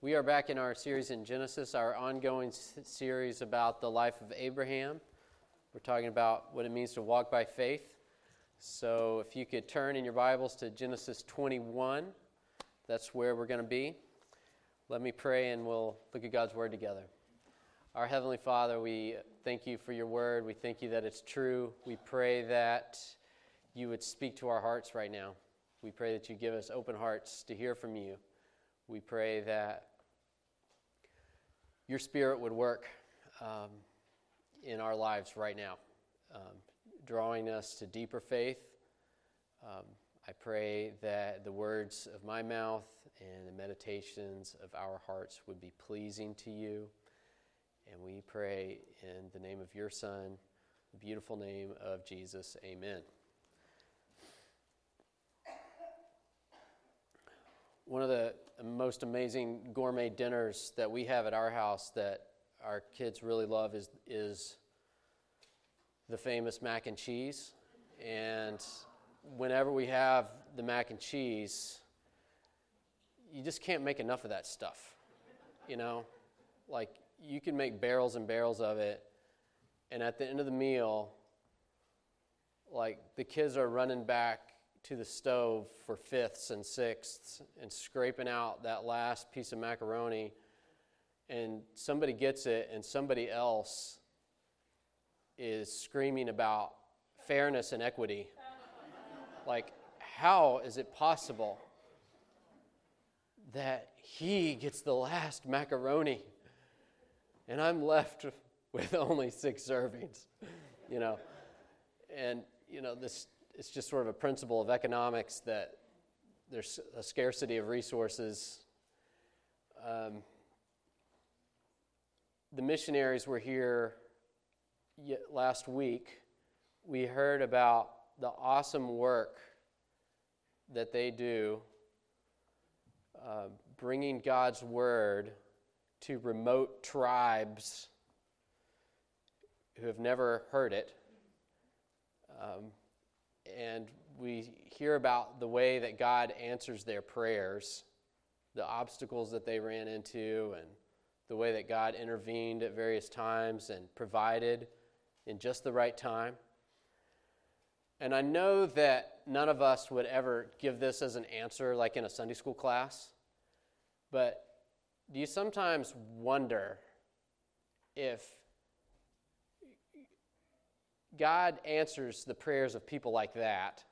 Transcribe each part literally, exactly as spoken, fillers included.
We are back in our series in Genesis, our ongoing s- series about the life of Abraham. We're talking about what it means to walk by faith. So if you could turn in your Bibles to Genesis twenty-one, that's where we're going to be. Let me pray and we'll look at God's Word together. Our Heavenly Father, we thank you for your Word. We thank you that it's true. We pray that you would speak to our hearts right now. We pray that you give us open hearts to hear from you. We pray that your Spirit would work um, in our lives right now, um, drawing us to deeper faith. Um, I pray that the words of my mouth and the meditations of our hearts would be pleasing to you. And we pray in the name of your Son, the beautiful name of Jesus. Amen. One of the most amazing gourmet dinners that we have at our house that our kids really love is is the famous mac and cheese. And whenever we have the mac and cheese, you just can't make enough of that stuff. You know, like you can make barrels and barrels of it, and at the end of the meal, like the kids are running back to the stove for fifths and sixths and scraping out that last piece of macaroni, and somebody gets it and somebody else is screaming about fairness and equity. Like, how is it possible that he gets the last macaroni and I'm left with only six servings, you know? And, you know, this it's just sort of a principle of economics that there's a scarcity of resources. Um, the missionaries were here last week. We heard about the awesome work that they do, uh, bringing God's word to remote tribes who have never heard it. Um, And we hear about the way that God answers their prayers, the obstacles that they ran into, and the way that God intervened at various times and provided in just the right time. And I know that none of us would ever give this as an answer like in a Sunday school class, but do you sometimes wonder if God answers the prayers of people like that?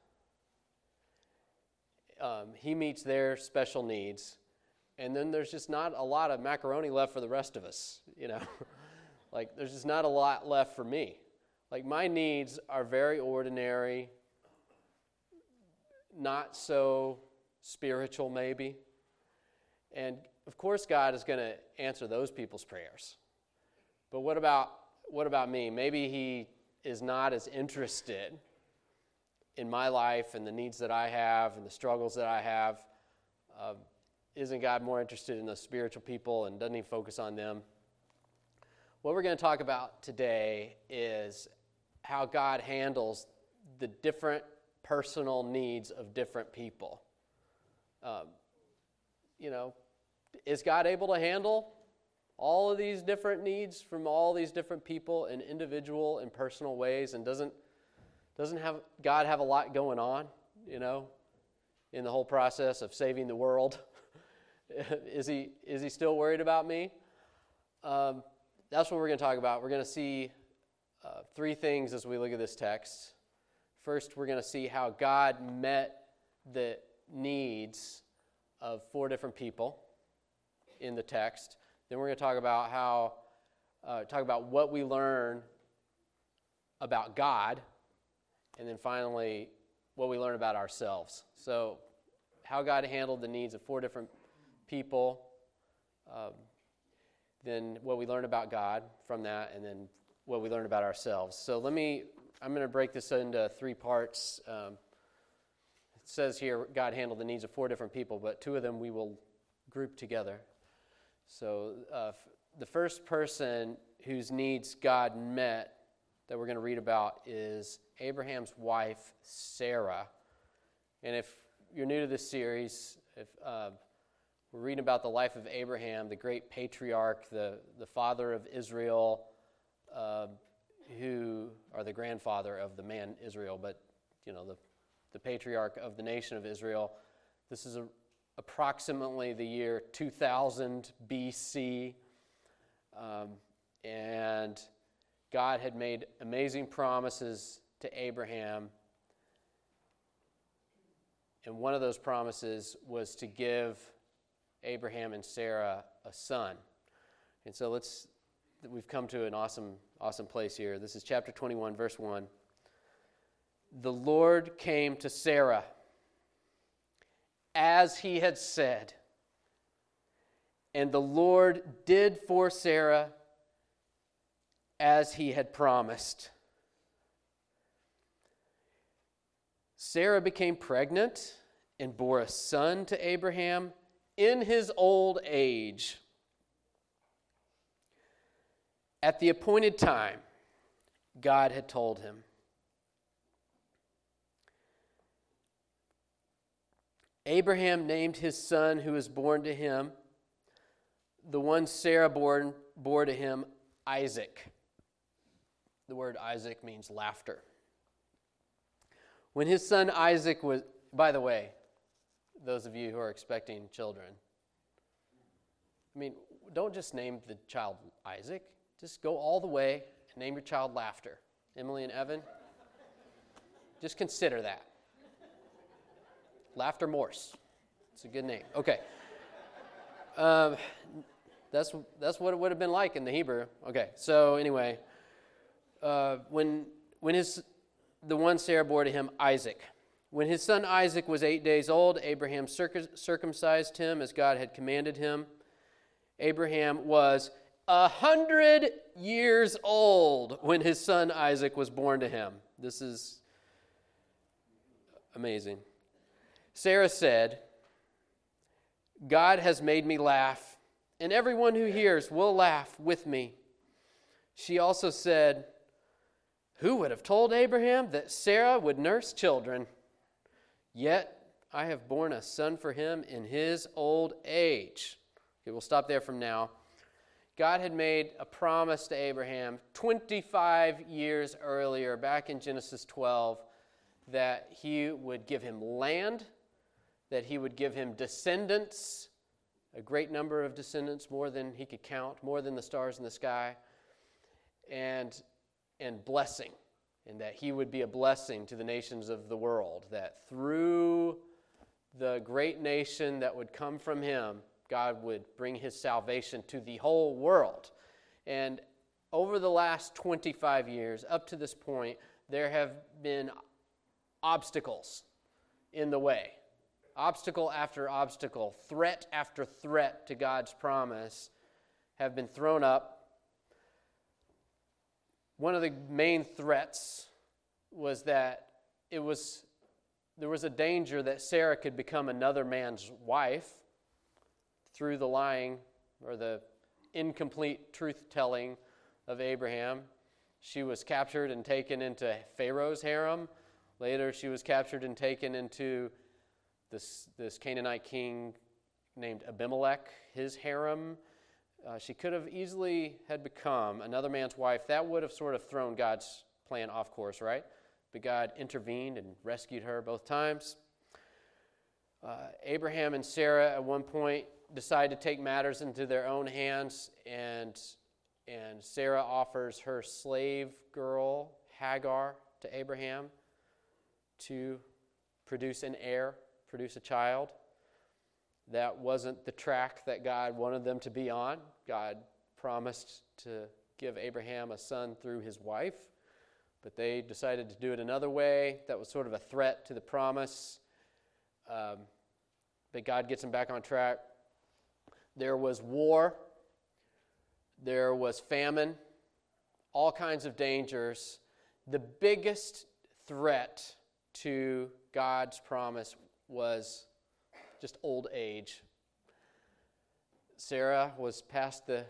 Um, he meets their special needs, and then there's just not a lot of macaroni left for the rest of us, you know? Like, there's just not a lot left for me. Like, my needs are very ordinary, not so spiritual maybe. And, of course, God is going to answer those people's prayers. But what about what about me? Maybe he is not as interested in my life and the needs that I have and the struggles that I have. Uh, isn't God more interested in the spiritual people, and doesn't he focus on them? What we're going to talk about today is how God handles the different personal needs of different people. Um, you know, is God able to handle all of these different needs from all these different people in individual and personal ways? And doesn't doesn't have God have a lot going on, you know, in the whole process of saving the world? is he is he still worried about me? Um, that's what we're going to talk about. We're going to see uh, three things as we look at this text. First, we're going to see how God met the needs of four different people in the text. Then we're going to talk about how, uh, talk about what we learn about God, and then finally, what we learn about ourselves. So, how God handled the needs of four different people, um, then what we learn about God from that, and then what we learn about ourselves. So let me, I'm going to break this into three parts. Um, it says here, God handled the needs of four different people, but two of them we will group together. So uh, the first person whose needs God met that we're going to read about is Abraham's wife, Sarah. And if you're new to this series, if uh, We're reading about the life of Abraham, the great patriarch, the, the father of Israel, uh, who, or the grandfather of the man Israel, but, you know, the, the patriarch of the nation of Israel. This is a, approximately the year two thousand B C, um, and God had made amazing promises to Abraham, and one of those promises was to give Abraham and Sarah a son. And so let's, we've come to an awesome, awesome place here. This is chapter twenty-one, verse one. The Lord came to Sarah as he had said, and the Lord did for Sarah as he had promised. Sarah became pregnant and bore a son to Abraham in his old age. At the appointed time, God had told him. Abraham named his son who was born to him, the one Sarah bore, bore to him, Isaac. The word Isaac means laughter. When his son Isaac was, by the way, those of you who are expecting children, I mean, don't just name the child Isaac. Just go all the way and name your child Laughter. Emily and Evan, just consider that. Laughter Morse. It's a good name. Okay. Um, that's that's what it would have been like in the Hebrew. Okay. So anyway, uh, when when his the one Sarah bore to him, Isaac. When his son Isaac was eight days old, Abraham circumcised him as God had commanded him. Abraham was a hundred years old when his son Isaac was born to him. This is amazing. Sarah said, God has made me laugh, and everyone who hears will laugh with me. She also said, who would have told Abraham that Sarah would nurse children? Yet I have borne a son for him in his old age. Okay, we'll stop there from now. God had made a promise to Abraham twenty-five years earlier, back in Genesis twelve, that he would give him land, that he would give him descendants, a great number of descendants, more than he could count, more than the stars in the sky, and, and blessing, and that he would be a blessing to the nations of the world, that through the great nation that would come from him, God would bring his salvation to the whole world. And over the last twenty-five years, up to this point, there have been obstacles in the way. Obstacle after obstacle, threat after threat to God's promise have been thrown up. One of the main threats was that it was there was a danger that Sarah could become another man's wife through the lying or the incomplete truth-telling of Abraham. She was captured and taken into Pharaoh's harem. Later, she was captured and taken into this, this Canaanite king named Abimelech, his harem. Uh, she could have easily had become another man's wife. That would have sort of thrown God's plan off course, right? But God intervened and rescued her both times. Uh, Abraham and Sarah at one point decided to take matters into their own hands, and, and Sarah offers her slave girl, Hagar, to Abraham to produce an heir, produce a child. That wasn't the track that God wanted them to be on. God promised to give Abraham a son through his wife, but they decided to do it another way. That was sort of a threat to the promise. Um, but God gets them back on track. There was war. There was famine. All kinds of dangers. The biggest threat to God's promise was just old age. Sarah was past the,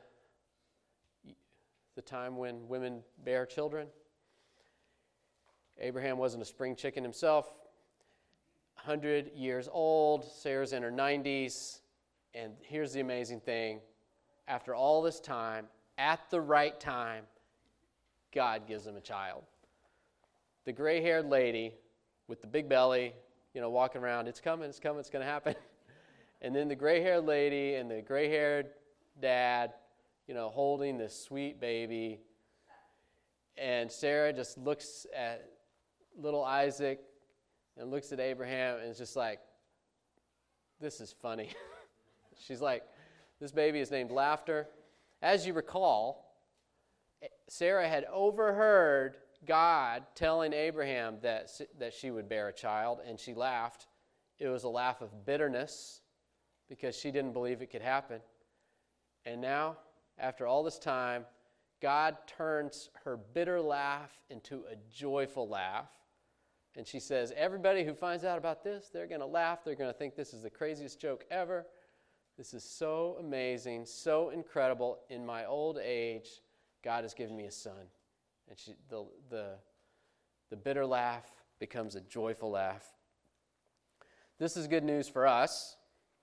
the time when women bear children. Abraham wasn't a spring chicken himself. one hundred years old. Sarah's in her nineties. And here's the amazing thing. After all this time, at the right time, God gives them a child. The gray-haired lady with the big belly, you know, walking around, it's coming, it's coming, it's going to happen. And then the gray-haired lady and the gray-haired dad, you know, holding this sweet baby. And Sarah just looks at little Isaac and looks at Abraham and is just like, this is funny. She's like, this baby is named Laughter. As you recall, Sarah had overheard God telling Abraham that, that she would bear a child, and she laughed. It was a laugh of bitterness because she didn't believe it could happen. And now, after all this time, God turns her bitter laugh into a joyful laugh. And she says, everybody who finds out about this, they're going to laugh. They're going to think this is the craziest joke ever. This is so amazing, so incredible. In my old age, God has given me a son. And she, the, the, the bitter laugh becomes a joyful laugh. This is good news for us.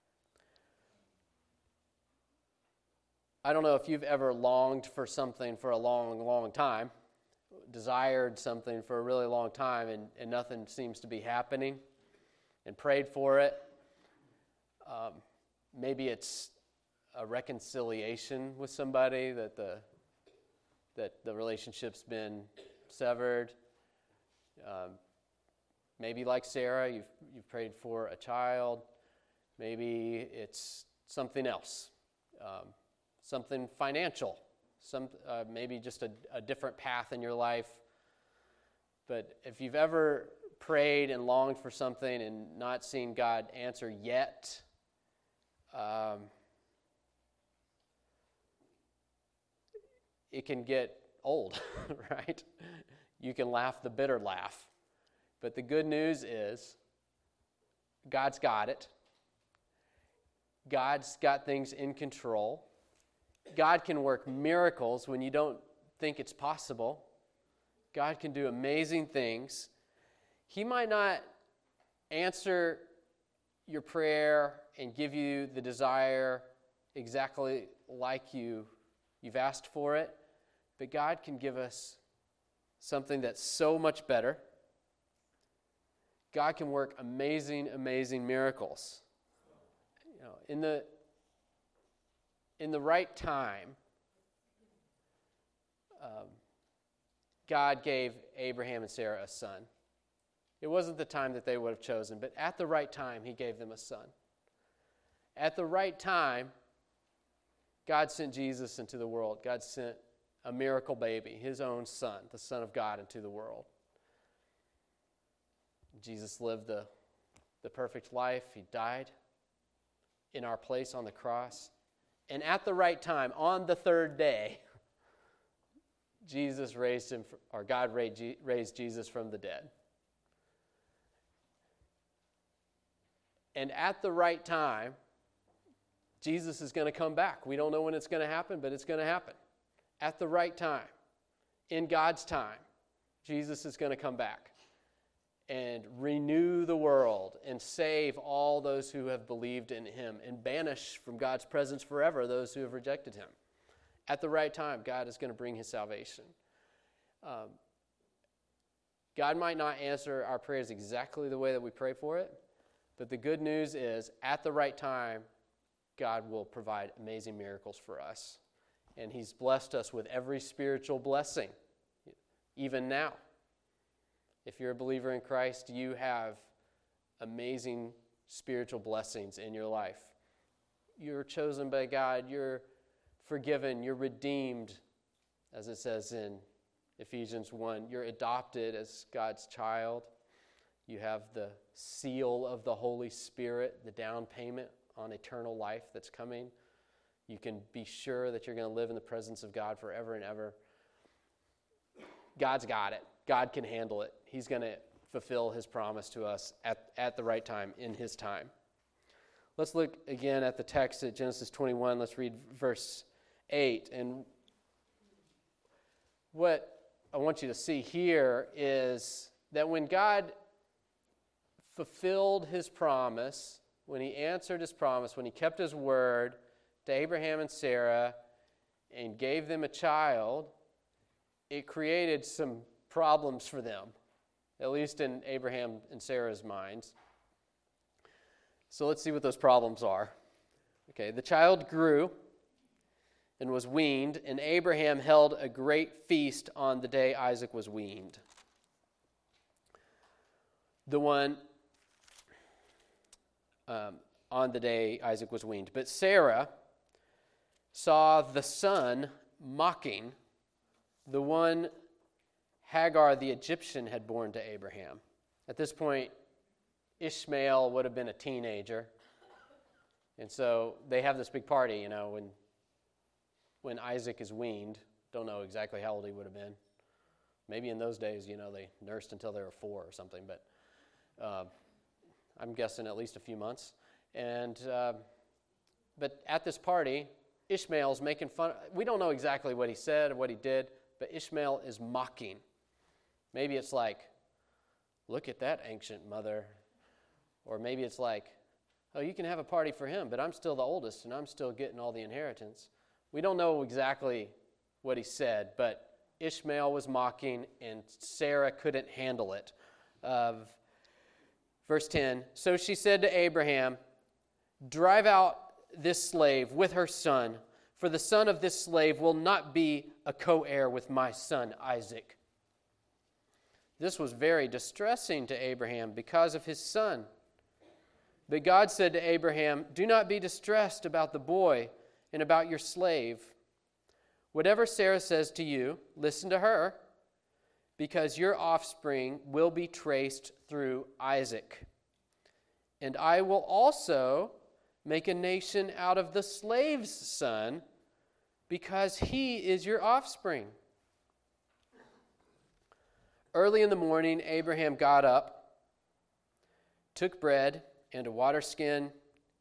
I don't know if you've ever longed for something for a long, long time, desired something for a really long time, and, and nothing seems to be happening, and prayed for it. Um, maybe it's a reconciliation with somebody that the that the relationship's been severed. Um, maybe like Sarah, you've you've prayed for a child. Maybe it's something else. Um, Something financial, some uh, maybe just a, a different path in your life. But if you've ever prayed and longed for something and not seen God answer yet, um, it can get old, right? You can laugh the bitter laugh. But the good news is God's got it. God's got things in control. God can work miracles when you don't think it's possible. God can do amazing things. He might not answer your prayer and give you the desire exactly like you, you've asked for it, but God can give us something that's so much better. God can work amazing, amazing miracles. You know, in the In the right time, um, God gave Abraham and Sarah a son. It wasn't the time that they would have chosen, but at the right time, he gave them a son. At the right time, God sent Jesus into the world. God sent a miracle baby, his own son, the Son of God, into the world. Jesus lived the, the perfect life. He died in our place on the cross. And at the right time, on the third day, Jesus raised him, or God raised Jesus from the dead. And at the right time, Jesus is going to come back. We don't know when it's going to happen, but it's going to happen. At the right time, in God's time, Jesus is going to come back and renew the world and save all those who have believed in him and banish from God's presence forever those who have rejected him. At the right time, God is going to bring his salvation. Um, God might not answer our prayers exactly the way that we pray for it, but the good news is at the right time, God will provide amazing miracles for us. And he's blessed us with every spiritual blessing, even now. If you're a believer in Christ, you have amazing spiritual blessings in your life. You're chosen by God. You're forgiven. You're redeemed, as it says in Ephesians one. You're adopted as God's child. You have the seal of the Holy Spirit, the down payment on eternal life that's coming. You can be sure that you're going to live in the presence of God forever and ever. God's got it. God can handle it. He's going to fulfill his promise to us at, at the right time, in his time. Let's look again at the text at Genesis twenty-one. Let's read verse eight. And what I want you to see here is that when God fulfilled his promise, when he answered his promise, when he kept his word to Abraham and Sarah and gave them a child, it created some problems for them, at least in Abraham and Sarah's minds. So let's see what those problems are. Okay, the child grew and was weaned, and Abraham held a great feast on the day Isaac was weaned. The one um, on the day Isaac was weaned. But Sarah saw the son mocking the one Hagar the Egyptian had borne to Abraham. At this point, Ishmael would have been a teenager. And so they have this big party, you know, when when Isaac is weaned. Don't know exactly how old he would have been. Maybe in those days, you know, they nursed until they were four or something, but uh, I'm guessing at least a few months. And uh, but at this party, Ishmael's making fun. We don't know exactly what he said or what he did, but Ishmael is mocking. Maybe it's like, look at that ancient mother. Or maybe it's like, oh, you can have a party for him, but I'm still the oldest and I'm still getting all the inheritance. We don't know exactly what he said, but Ishmael was mocking and Sarah couldn't handle it. Uh, verse ten, so she said to Abraham, drive out this slave with her son, for the son of this slave will not be a co-heir with my son Isaac. This was very distressing to Abraham because of his son. But God said to Abraham, do not be distressed about the boy and about your slave. Whatever Sarah says to you, listen to her, because your offspring will be traced through Isaac. And I will also make a nation out of the slave's son, because he is your offspring. Early in the morning, Abraham got up, took bread and a water skin,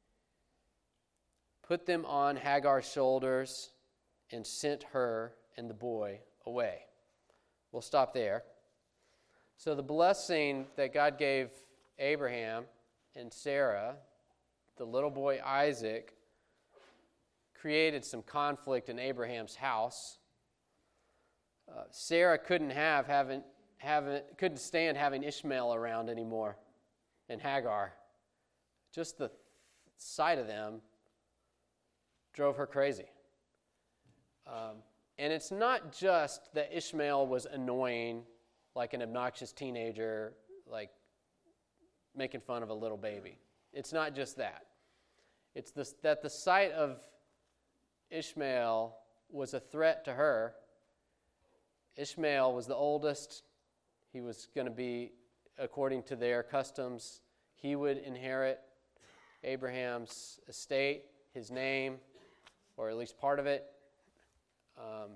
put them on Hagar's shoulders, and sent her and the boy away. We'll stop there. So the blessing that God gave Abraham and Sarah, the little boy Isaac, created some conflict in Abraham's house. Uh, Sarah couldn't have having having couldn't stand having Ishmael around anymore, and Hagar. Just the sight of them drove her crazy. Um, and it's not just that Ishmael was annoying, like an obnoxious teenager, like making fun of a little baby. It's not just that. It's this, that the sight of Ishmael was a threat to her. Ishmael was the oldest. He was going to be, according to their customs, he would inherit Abraham's estate, his name, or at least part of it. Um,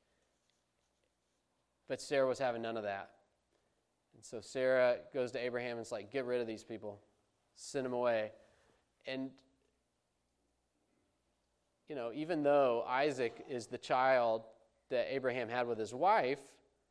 but Sarah was having none of that. And so Sarah goes to Abraham and is like, get rid of these people. Send them away. And, you know, even though Isaac is the child that Abraham had with his wife,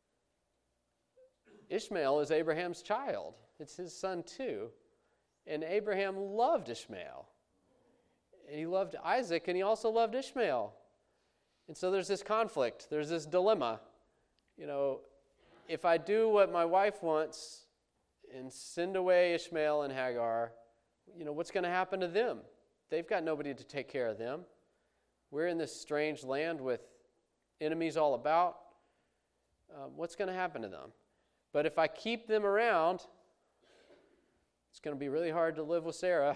Ishmael is Abraham's child. It's his son too. And Abraham loved Ishmael. And he loved Isaac, and he also loved Ishmael. And so there's this conflict. There's this dilemma. You know, if I do what my wife wants and send away Ishmael and Hagar, you know, what's going to happen to them? They've got nobody to take care of them. We're in this strange land with enemies all about. Uh, what's going to happen to them? But if I keep them around, it's going to be really hard to live with Sarah.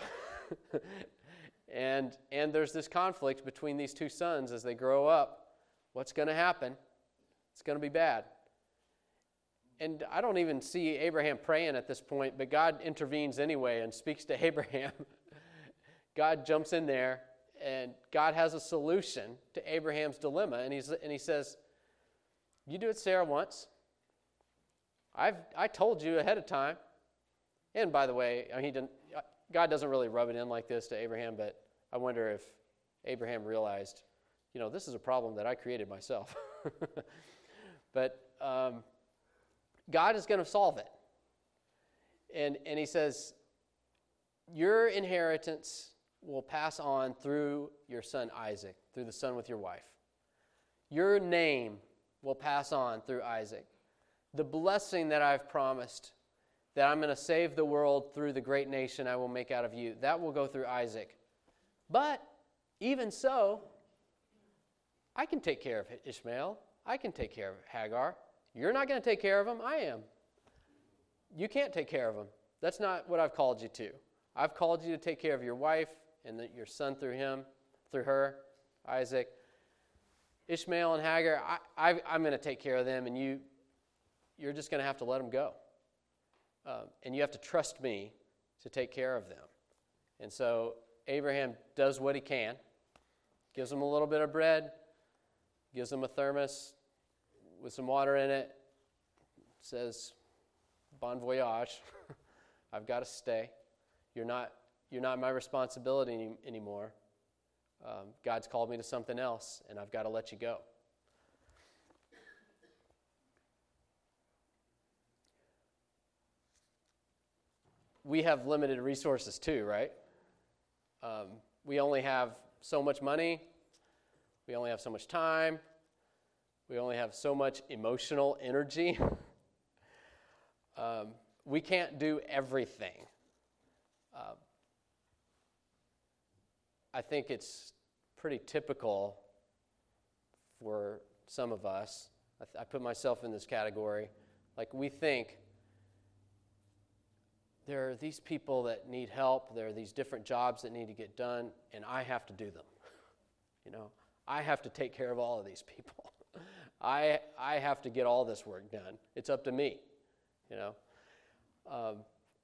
and and there's this conflict between these two sons as they grow up. What's going to happen? It's going to be bad. And I don't even see Abraham praying at this point, but God intervenes anyway and speaks to Abraham. God jumps in there, and God has a solution to Abraham's dilemma. And he's and he says, you do what Sarah wants. I've I told you ahead of time. And by the way, he didn't, God doesn't really rub it in like this to Abraham, but I wonder if Abraham realized, you know, this is a problem that I created myself. But um, God is going to solve it. And and he says, your inheritance will pass on through your son Isaac, through the son with your wife. Your name will pass on through Isaac. The blessing that I've promised, that I'm going to save the world through the great nation I will make out of you, that will go through Isaac. But even so, I can take care of Ishmael. I can take care of Hagar. You're not going to take care of him. I am. You can't take care of him. That's not what I've called you to. I've called you to take care of your wife and the, your son through him, through her, Isaac. Ishmael and Hagar, I, I, I'm going to take care of them, and you, you're just going to have to let them go. Um, and you have to trust me to take care of them. And so Abraham does what he can, gives them a little bit of bread, gives them a thermos with some water in it, says, bon voyage, I've got to stay. You're not, you're not my responsibility any, anymore. Um, God's called me to something else, and I've got to let you go. We have limited resources too, right? Um, we only have so much money. We only have so much time. We only have so much emotional energy. um, we can't do everything. Uh, I think it's pretty typical for some of us. I, th- I put myself in this category. Like, we think there are these people that need help. There are these different jobs that need to get done, and I have to do them. You know, I have to take care of all of these people. I I have to get all this work done. It's up to me, you know. Um,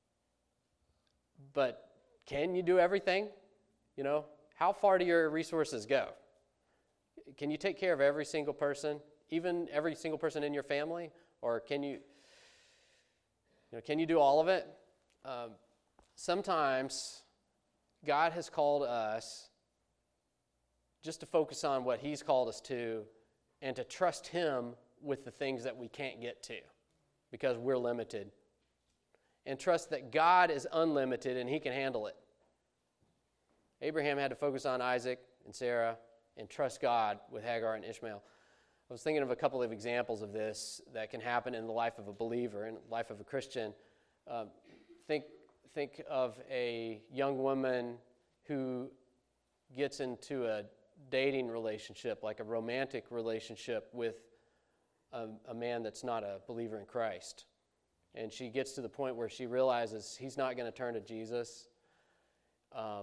but can you do everything? You know, how far do your resources go? Can you take care of every single person, even every single person in your family? Or can you, you know, can you do all of it? Um, sometimes God has called us just to focus on what He's called us to and to trust Him with the things that we can't get to because we're limited. And trust that God is unlimited and He can handle it. Abraham had to focus on Isaac and Sarah and trust God with Hagar and Ishmael. I was thinking of a couple of examples of this that can happen in the life of a believer, in the life of a Christian. Um, think, think of a young woman who gets into a dating relationship, like a romantic relationship with a, a man that's not a believer in Christ. And she gets to the point where she realizes he's not going to turn to Jesus. Um,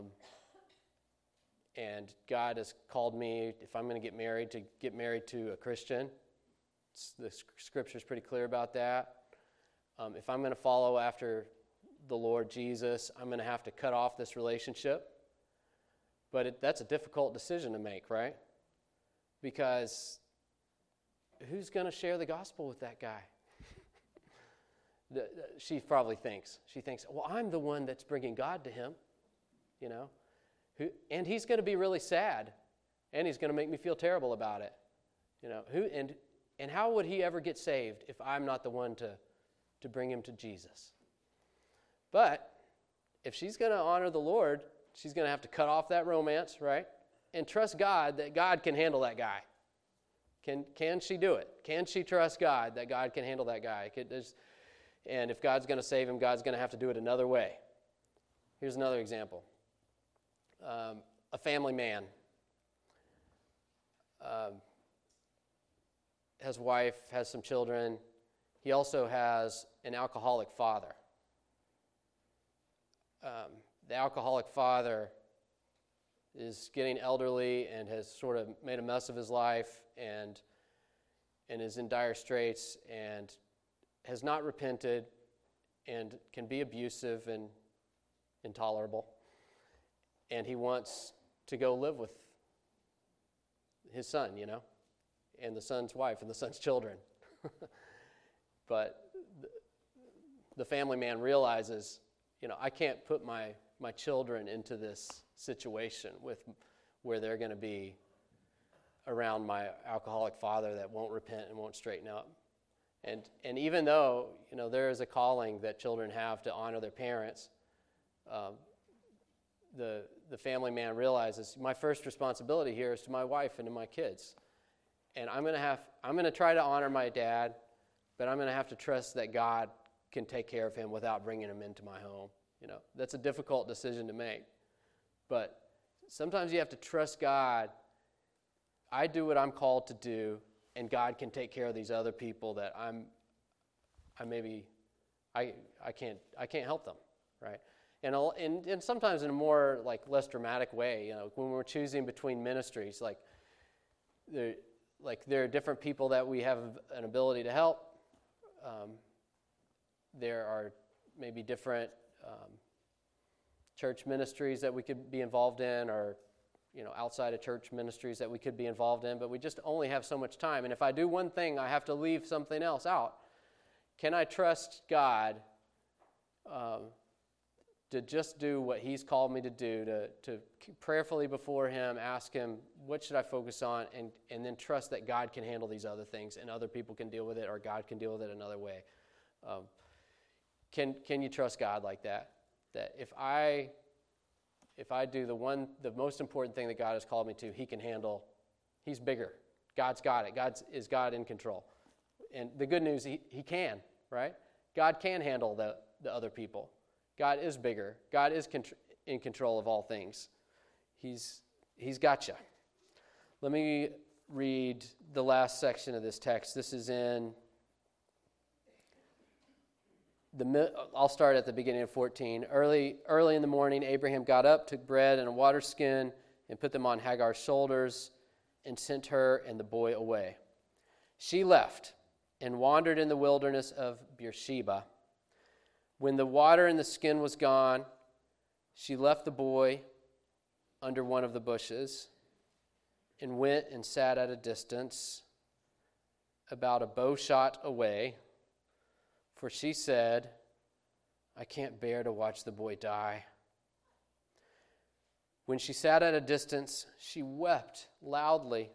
and God has called me, if I'm going to get married, to get married to a Christian. It's, the Scripture's pretty clear about that. Um, if I'm going to follow after the Lord Jesus, I'm going to have to cut off this relationship. But it, that's a difficult decision to make, right? Because who's going to share the gospel with that guy? the, the, she probably thinks. She thinks, well, I'm the one that's bringing God to him, you know. Who, and he's going to be really sad, and he's going to make me feel terrible about it, you know. Who and and how would he ever get saved if I'm not the one to, to bring him to Jesus? But if she's going to honor the Lord, she's going to have to cut off that romance, right? And trust God that God can handle that guy. Can can she do it? Can she trust God that God can handle that guy? Could, and if God's going to save him, God's going to have to do it another way. Here's another example. Um, a family man. Um, has a wife, has some children. He also has an alcoholic father. Um, the alcoholic father is getting elderly and has sort of made a mess of his life and and is in dire straits and has not repented and can be abusive and intolerable. And he wants to go live with his son, you know, and the son's wife and the son's children. But the, the family man realizes, you know, I can't put my, my children into this situation with where they're going to be around my alcoholic father that won't repent and won't straighten up. And and even though, you know, there is a calling that children have to honor their parents, um, the the family man realizes my first responsibility here is to my wife and to my kids. And I'm going to have I'm going to try to honor my dad, but I'm going to have to trust that God can take care of him without bringing him into my home. You know, that's a difficult decision to make. But sometimes you have to trust God. I do what I'm called to do, and God can take care of these other people that I'm I maybe I I can't I can't help them, right? And, and and sometimes in a more like less dramatic way, you know, when we're choosing between ministries, like there like there are different people that we have an ability to help. Um, there are maybe different um, church ministries that we could be involved in, or you know, outside of church ministries that we could be involved in, but we just only have so much time. And if I do one thing, I have to leave something else out. Can I trust God um, to just do what he's called me to do, to, to prayerfully before him, ask him, what should I focus on, and, and then trust that God can handle these other things, and other people can deal with it, or God can deal with it another way. Um, can can you trust God like that? That if I if I do the one, the most important thing that God has called me to, he can handle. He's bigger. God's got it. God's is God in control. And the good news, he, he can, right? God can handle the, the other people. God is bigger. God is contr- in control of all things. He's He's got you. Let me read the last section of this text. This is in the. I'll start at the beginning of fourteen. Early, early in the morning, Abraham got up, took bread and a water skin, and put them on Hagar's shoulders, and sent her and the boy away. She left and wandered in the wilderness of Beersheba. When the water in the skin was gone, she left the boy under one of the bushes and went and sat at a distance, about a bow shot away, for she said, I can't bear to watch the boy die. When she sat at a distance, she wept loudly.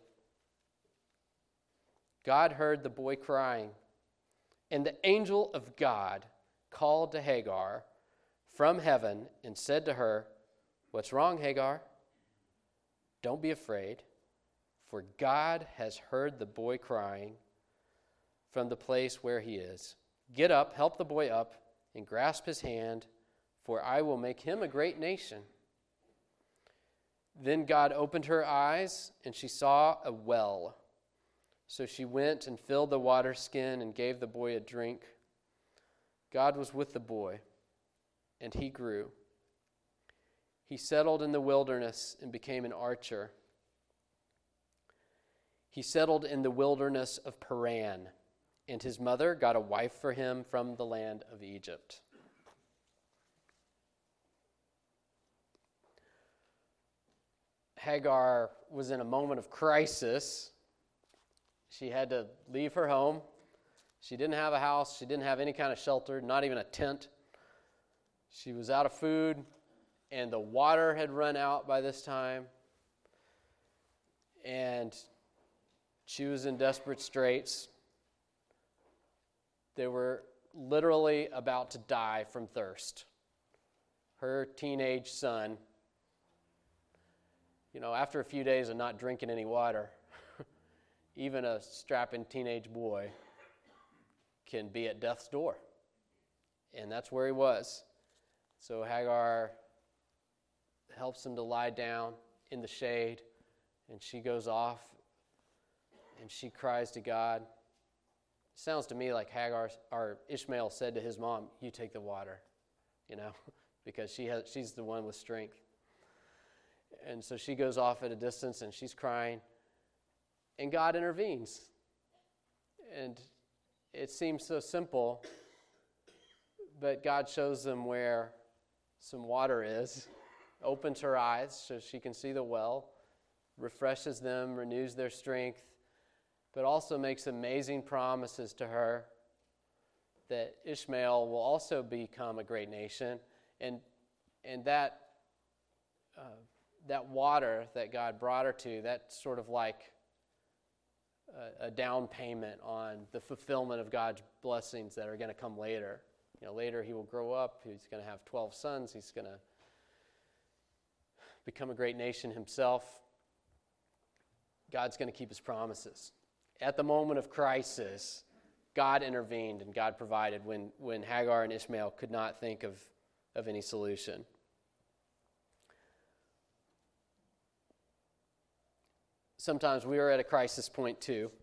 God heard the boy crying, and the angel of God called to Hagar from heaven and said to her, What's wrong, Hagar? Don't be afraid, for God has heard the boy crying from the place where he is. Get up, help the boy up, and grasp his hand, for I will make him a great nation. Then God opened her eyes, and she saw a well. So she went and filled the water skin and gave the boy a drink. God was with the boy, and he grew. He settled in the wilderness and became an archer. He settled in the wilderness of Paran, and his mother got a wife for him from the land of Egypt. Hagar was in a moment of crisis. She had to leave her home. She didn't have a house. She didn't have any kind of shelter, not even a tent. She was out of food, and the water had run out by this time. And she was in desperate straits. They were literally about to die from thirst. Her teenage son, you know, after a few days of not drinking any water, even a strapping teenage boy can be at death's door. And that's where he was. So Hagar helps him to lie down in the shade, and she goes off and she cries to God. Sounds to me like Hagar or Ishmael said to his mom, you take the water, you know, because she has she's the one with strength. And so she goes off at a distance and she's crying, and God intervenes. And it seems so simple, but God shows them where some water is, opens her eyes so she can see the well, refreshes them, renews their strength, but also makes amazing promises to her that Ishmael will also become a great nation. And and that uh, that water that God brought her to, that's sort of like a, a down payment on the fulfillment of God's blessings that are going to come later. You know, later he will grow up. He's going to have twelve sons. He's going to become a great nation himself, God's going to keep his promises. At the moment of crisis, God intervened and God provided when, when Hagar and Ishmael could not think of, of any solution. Sometimes we are at a crisis point too.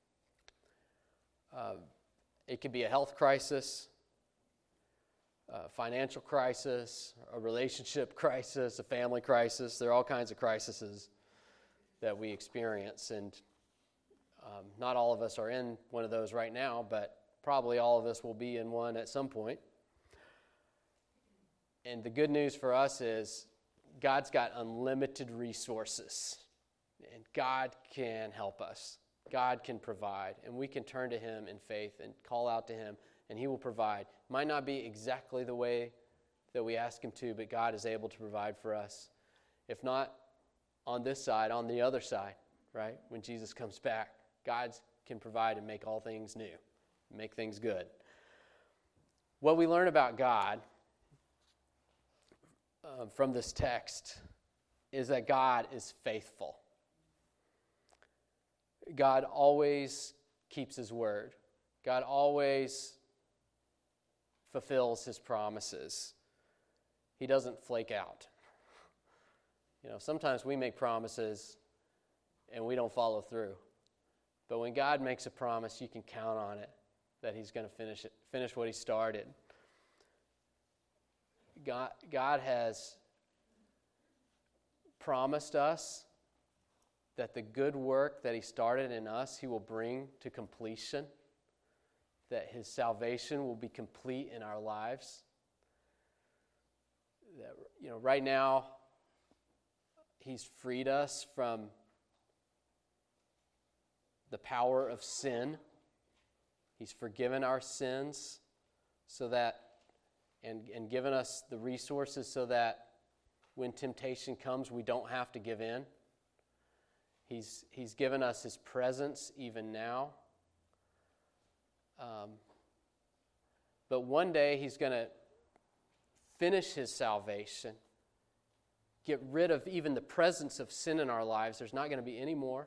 Uh, it could be a health crisis, a financial crisis, a relationship crisis, a family crisis. There are all kinds of crises that we experience, and um, not all of us are in one of those right now, but probably all of us will be in one at some point. And the good news for us is God's got unlimited resources, and God can help us. God can provide, and we can turn to him in faith and call out to him, and he will provide. Might not be exactly the way that we ask him to, but God is able to provide for us. If not on this side, on the other side, right? When Jesus comes back, God can provide and make all things new, make things good. What we learn about God uh, from this text is that God is faithful. God always keeps his word. God always fulfills his promises. He doesn't flake out. You know, sometimes we make promises and we don't follow through. But when God makes a promise, you can count on it, that he's going to finish it, finish what he started. God, God has promised us that the good work that he started in us, he will bring to completion, that his salvation will be complete in our lives. That, you know, right now, he's freed us from the power of sin. He's forgiven our sins so that, and, and given us the resources so that when temptation comes, we don't have to give in. He's, he's given us his presence even now. Um, but one day he's going to finish his salvation, get rid of even the presence of sin in our lives. There's not going to be any more.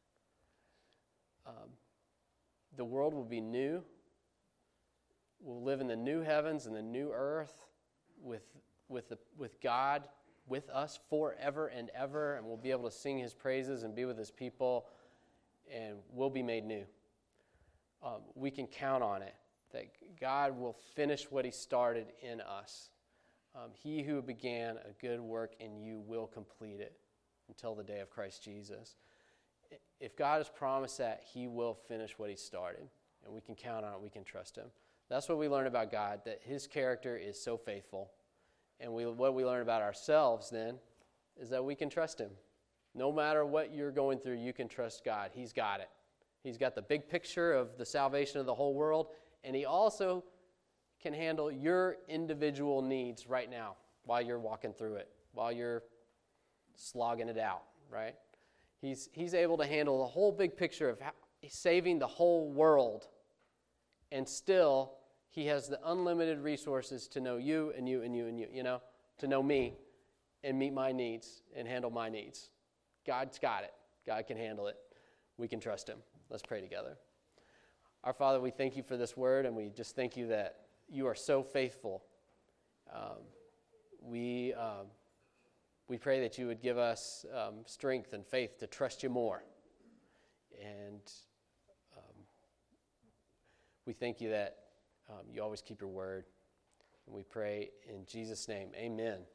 Um, the world will be new. We'll live in the new heavens and the new earth with, with, the, with God with us forever and ever, and we'll be able to sing his praises and be with his people, and we'll be made new. Um, we can count on it, that God will finish what he started in us. Um, he who began a good work in you will complete it until the day of Christ Jesus. If God has promised that, he will finish what he started, and we can count on it, we can trust him. That's what we learn about God, that his character is so faithful. And we, what we learn about ourselves then is that we can trust him. No matter what you're going through, you can trust God. He's got it. He's got the big picture of the salvation of the whole world, and he also can handle your individual needs right now while you're walking through it, while you're slogging it out, right? He's, he's able to handle the whole big picture of how, saving the whole world, and still he has the unlimited resources to know you and you and you and you, you know, to know me and meet my needs and handle my needs. God's got it. God can handle it. We can trust him. Let's pray together. Our Father, we thank you for this word, and we just thank you that you are so faithful. Um, we, um, we pray that you would give us um, strength and faith to trust you more. And um, we thank you that Um, you always keep your word. And we pray in Jesus' name, amen.